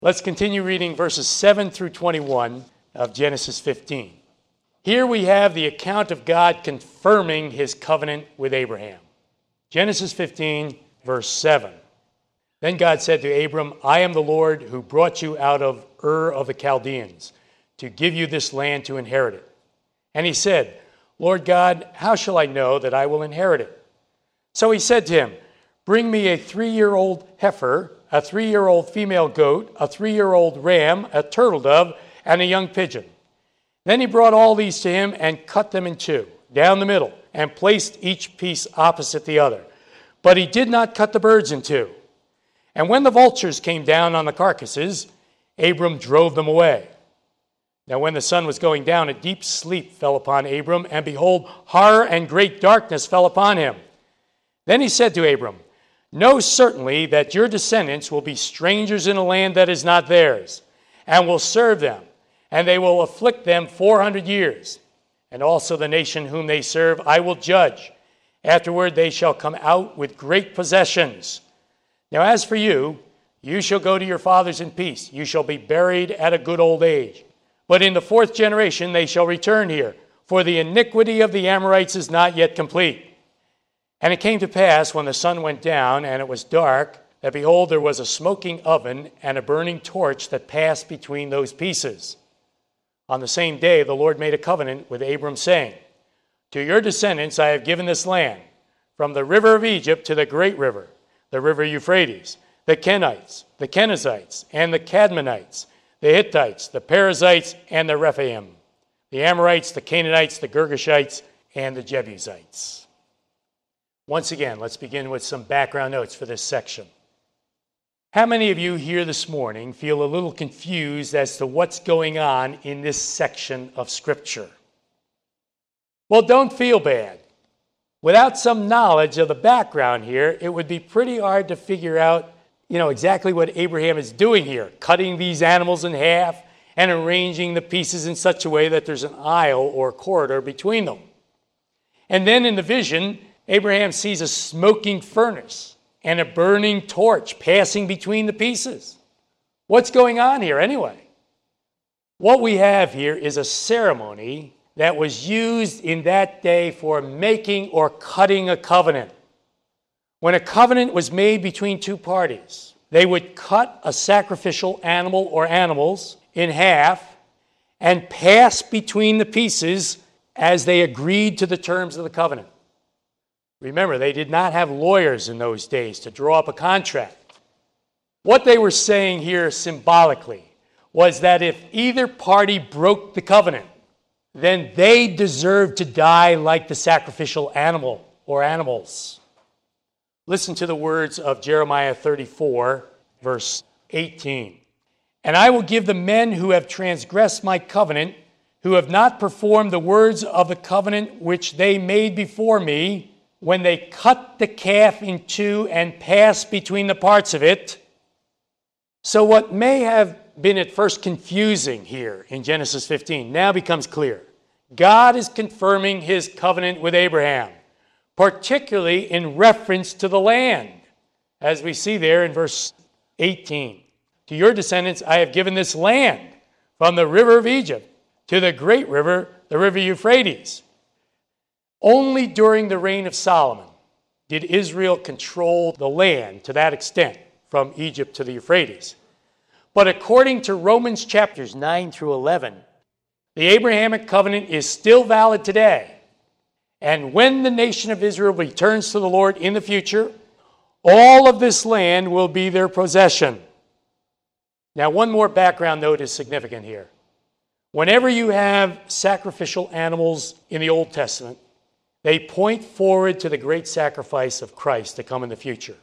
Let's continue reading verses 7 through 21 of Genesis 15. Here we have the account of God confirming his covenant with Abraham. Genesis 15, verse 7. Then God said to Abram, I am the Lord who brought you out of Ur of the Chaldeans to give you this land to inherit it. And he said, Lord God, how shall I know that I will inherit it? So he said to him, bring me a 3-year-old heifer, a 3-year-old female goat, a 3-year-old ram, a turtle dove, and a young pigeon. Then he brought all these to him and cut them in two, down the middle, and placed each piece opposite the other. But he did not cut the birds in two. And when the vultures came down on the carcasses, Abram drove them away. Now when the sun was going down, a deep sleep fell upon Abram, and behold, horror and great darkness fell upon him. Then he said to Abram, know certainly that your descendants will be strangers in a land that is not theirs, and will serve them, and they will afflict them 400 years. And also the nation whom they serve I will judge. Afterward they shall come out with great possessions. Now as for you, you shall go to your fathers in peace. You shall be buried at a good old age. But in the 4th generation they shall return here, for the iniquity of the Amorites is not yet complete. And it came to pass, when the sun went down, and it was dark, that behold, there was a smoking oven and a burning torch that passed between those pieces. On the same day the Lord made a covenant with Abram, saying, to your descendants I have given this land, from the river of Egypt to the great river, the river Euphrates, the Kenites, the Kenizzites, and the Cadmonites, the Hittites, the Perizzites, and the Rephaim, the Amorites, the Canaanites, the Girgashites, and the Jebusites. Once again, let's begin with some background notes for this section. How many of you here this morning feel a little confused as to what's going on in this section of Scripture? Well, don't feel bad. Without some knowledge of the background here, it would be pretty hard to figure out, exactly what Abraham is doing here, cutting these animals in half and arranging the pieces in such a way that there's an aisle or corridor between them. And then in the vision, Abraham sees a smoking furnace and a burning torch passing between the pieces. What's going on here anyway? What we have here is a ceremony that was used in that day for making or cutting a covenant. When a covenant was made between two parties, they would cut a sacrificial animal or animals in half and pass between the pieces as they agreed to the terms of the covenant. Remember, they did not have lawyers in those days to draw up a contract. What they were saying here symbolically was that if either party broke the covenant, then they deserved to die like the sacrificial animal or animals. Listen to the words of Jeremiah 34, verse 18. And I will give the men who have transgressed my covenant, who have not performed the words of the covenant which they made before me, when they cut the calf in two and passed between the parts of it. So what may have been at first confusing here in Genesis 15 now becomes clear. God is confirming his covenant with Abraham, particularly in reference to the land, as we see there in verse 18. To your descendants I have given this land, from the river of Egypt to the great river, the river Euphrates. Only during the reign of Solomon did Israel control the land to that extent, from Egypt to the Euphrates. But according to Romans chapters 9 through 11, the Abrahamic covenant is still valid today. And when the nation of Israel returns to the Lord in the future, all of this land will be their possession. Now, one more background note is significant here. Whenever you have sacrificial animals in the Old Testament, they point forward to the great sacrifice of Christ to come in the future.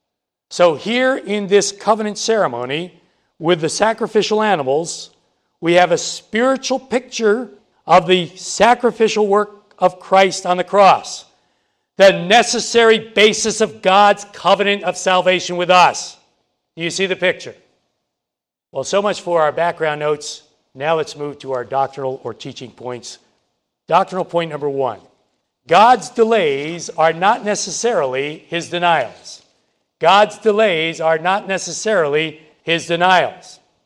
So here in this covenant ceremony with the sacrificial animals, we have a spiritual picture of the sacrificial work of Christ on the cross, the necessary basis of God's covenant of salvation with us. Do you see the picture? Well, so much for our background notes. Now let's move to our doctrinal or teaching points. Doctrinal point number 1. God's delays are not necessarily his denials. God's delays are not necessarily his denials.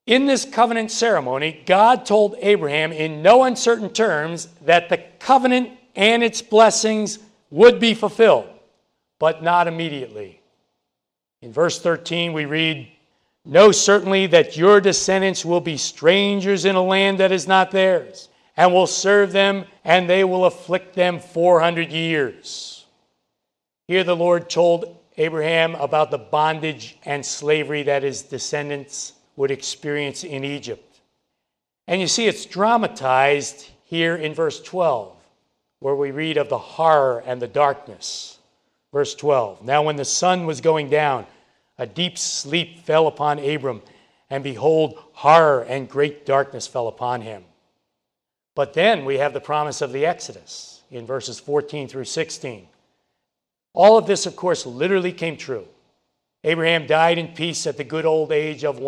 In this covenant ceremony, God told Abraham in no uncertain terms that the covenant and its blessings would be fulfilled, but not immediately. In verse 13, we read, "Know certainly that your descendants will be strangers in a land that is not theirs, and will serve them, and they will afflict them 400 years." Here the Lord told Abraham about the bondage and slavery that his descendants would experience in Egypt. And you see, it's dramatized here in verse 12, where we read of the horror and the darkness. Verse 12, "Now when the sun was going down, a deep sleep fell upon Abram, and behold, horror and great darkness fell upon him." But then we have the promise of the Exodus in verses 14 through 16. All of this, of course, literally came true. Abraham died in peace at the good old age of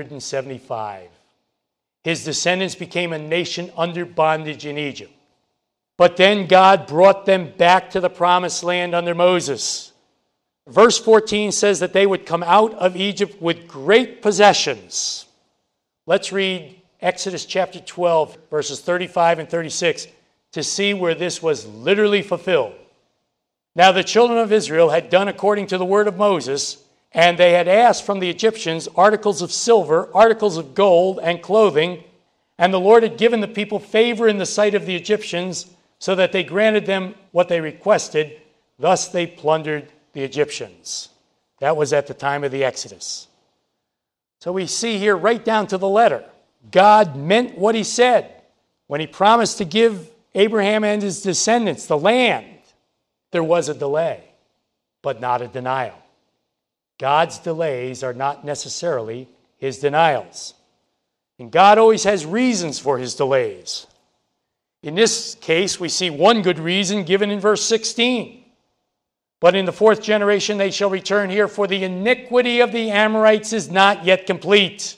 175. His descendants became a nation under bondage in Egypt. But then God brought them back to the promised land under Moses. Verse 14 says that they would come out of Egypt with great possessions. Let's read Exodus chapter 12, verses 35 and 36, to see where this was literally fulfilled. "Now the children of Israel had done according to the word of Moses, and they had asked from the Egyptians articles of silver, articles of gold, and clothing. And the Lord had given the people favor in the sight of the Egyptians, so that they granted them what they requested. Thus they plundered the Egyptians." That was at the time of the Exodus. So we see here right down to the letter, God meant what he said when he promised to give Abraham and his descendants the land. There was a delay, but not a denial. God's delays are not necessarily his denials. And God always has reasons for his delays. In this case, we see one good reason given in verse 16. "But in the fourth generation they shall return here, for the iniquity of the Amorites is not yet complete."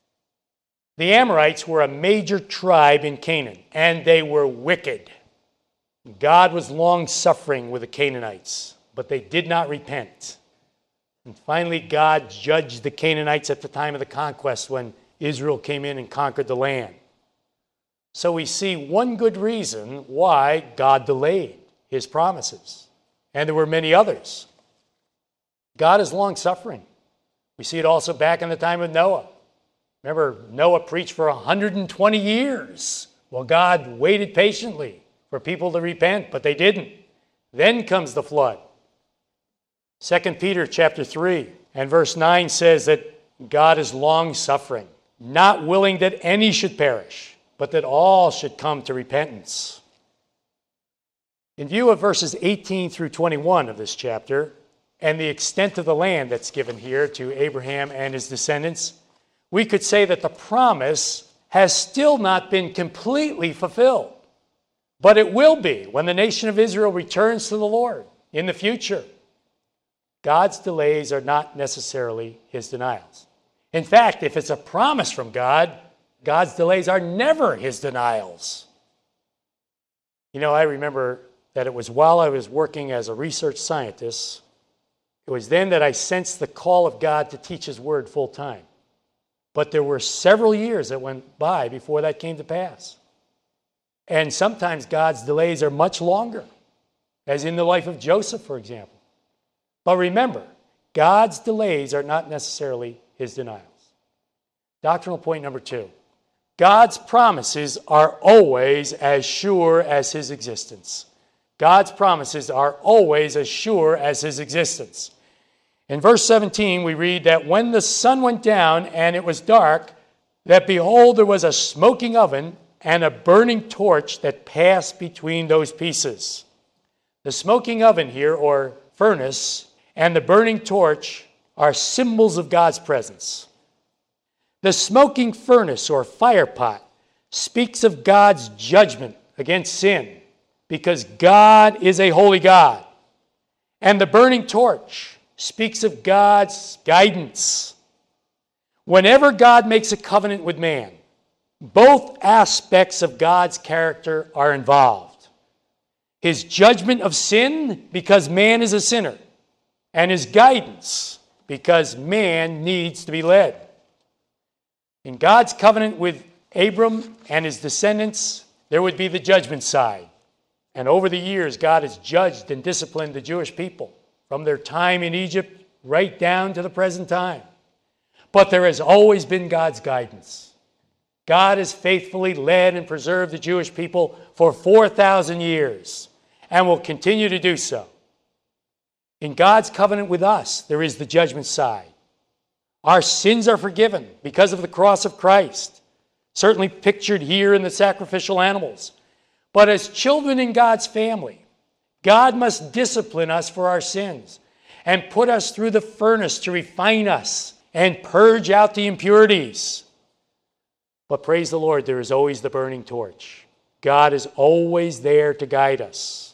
The Amorites were a major tribe in Canaan, and they were wicked. God was long-suffering with the Canaanites, but they did not repent. And finally, God judged the Canaanites at the time of the conquest when Israel came in and conquered the land. So we see one good reason why God delayed his promises. And there were many others. God is long-suffering. We see it also back in the time of Noah. Remember, Noah preached for 120 years. Well, God waited patiently for people to repent, but they didn't. Then comes the flood. 2 Peter chapter 3 and verse 9 says that God is long-suffering, not willing that any should perish, but that all should come to repentance. In view of verses 18 through 21 of this chapter, and the extent of the land that's given here to Abraham and his descendants, we could say that the promise has still not been completely fulfilled. But it will be when the nation of Israel returns to the Lord in the future. God's delays are not necessarily his denials. In fact, if it's a promise from God, God's delays are never his denials. You know, I remember that it was while I was working as a research scientist, it was then that I sensed the call of God to teach his word full time. But there were several years that went by before that came to pass. And sometimes God's delays are much longer, as in the life of Joseph, for example. But remember, God's delays are not necessarily his denials. Doctrinal point number 2. God's promises are always as sure as his existence. God's promises are always as sure as his existence. In verse 17, we read that when the sun went down and it was dark, that behold, there was a smoking oven and a burning torch that passed between those pieces. The smoking oven here, or furnace, and the burning torch are symbols of God's presence. The smoking furnace, or fire pot, speaks of God's judgment against sin, because God is a holy God. And the burning torch speaks of God's guidance. Whenever God makes a covenant with man, both aspects of God's character are involved. His judgment of sin, because man is a sinner, and his guidance, because man needs to be led. In God's covenant with Abram and his descendants, there would be the judgment side. And over the years, God has judged and disciplined the Jewish people from their time in Egypt right down to the present time. But there has always been God's guidance. God has faithfully led and preserved the Jewish people for 4,000 years and will continue to do so. In God's covenant with us, there is the judgment side. Our sins are forgiven because of the cross of Christ, certainly pictured here in the sacrificial animals. But as children in God's family, God must discipline us for our sins and put us through the furnace to refine us and purge out the impurities. But praise the Lord, there is always the burning torch. God is always there to guide us.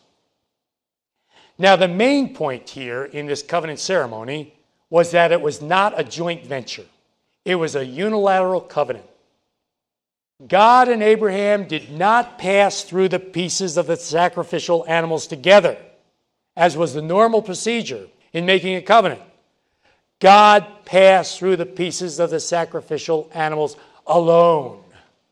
Now, the main point here in this covenant ceremony was that it was not a joint venture. It was a unilateral covenant. God and Abraham did not pass through the pieces of the sacrificial animals together, as was the normal procedure in making a covenant. God passed through the pieces of the sacrificial animals alone.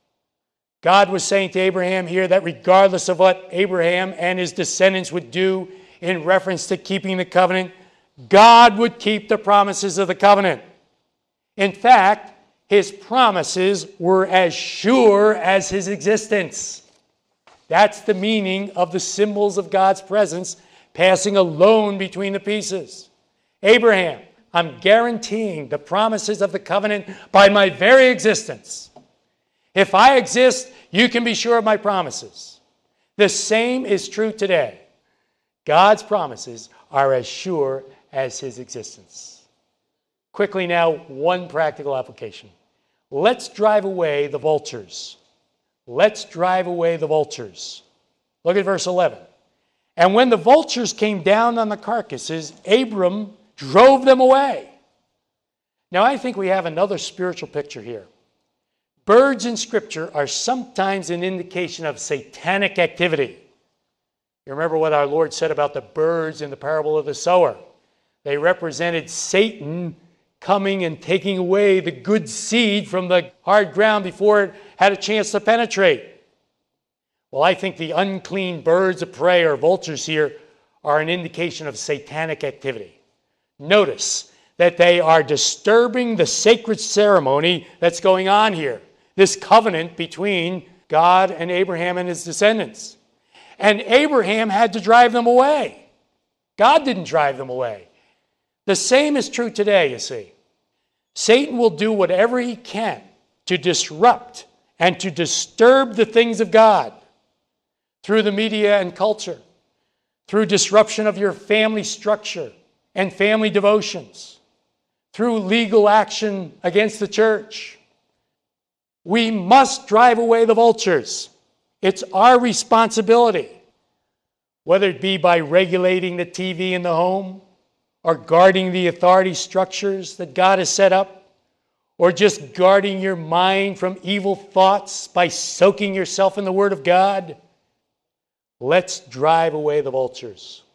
God was saying to Abraham here that regardless of what Abraham and his descendants would do in reference to keeping the covenant, God would keep the promises of the covenant. In fact, his promises were as sure as his existence. That's the meaning of the symbols of God's presence passing alone between the pieces. Abraham, I'm guaranteeing the promises of the covenant by my very existence. If I exist, you can be sure of my promises. The same is true today. God's promises are as sure as his existence. Quickly now, one practical application. Let's drive away the vultures. Let's drive away the vultures. Look at verse 11. And when the vultures came down on the carcasses, Abram drove them away. Now, I think we have another spiritual picture here. Birds in Scripture are sometimes an indication of satanic activity. You remember what our Lord said about the birds in the parable of the sower. They represented Satan coming and taking away the good seed from the hard ground before it had a chance to penetrate. Well, I think the unclean birds of prey or vultures here are an indication of satanic activity. Notice that they are disturbing the sacred ceremony that's going on here, this covenant between God and Abraham and his descendants. And Abraham had to drive them away. God didn't drive them away. The same is true today, you see. Satan will do whatever he can to disrupt and to disturb the things of God through the media and culture, through disruption of your family structure and family devotions, through legal action against the church. We must drive away the vultures. It's our responsibility, whether it be by regulating the TV in the home, or guarding the authority structures that God has set up, or just guarding your mind from evil thoughts by soaking yourself in the Word of God. Let's drive away the vultures.